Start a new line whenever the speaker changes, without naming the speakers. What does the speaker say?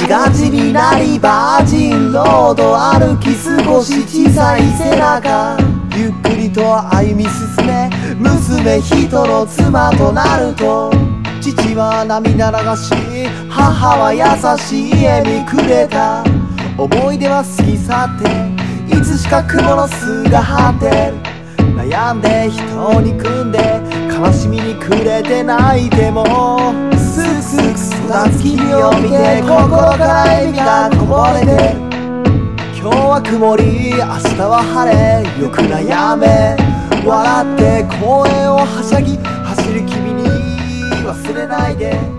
がちになりバージンロード歩き過ごし小さい背中ゆっくりと歩み進め娘人の妻となると父は涙流し母は優しい笑みくれた思い出は過ぎ去っていつしか雲の巣が張って悩んで人に組んで悲しみに暮れて泣いてもすくすく育つ君を見て心から笑みがこぼれて今日は曇り明日は晴れよく悩め笑って公園をはしゃぎ走る君に忘れないで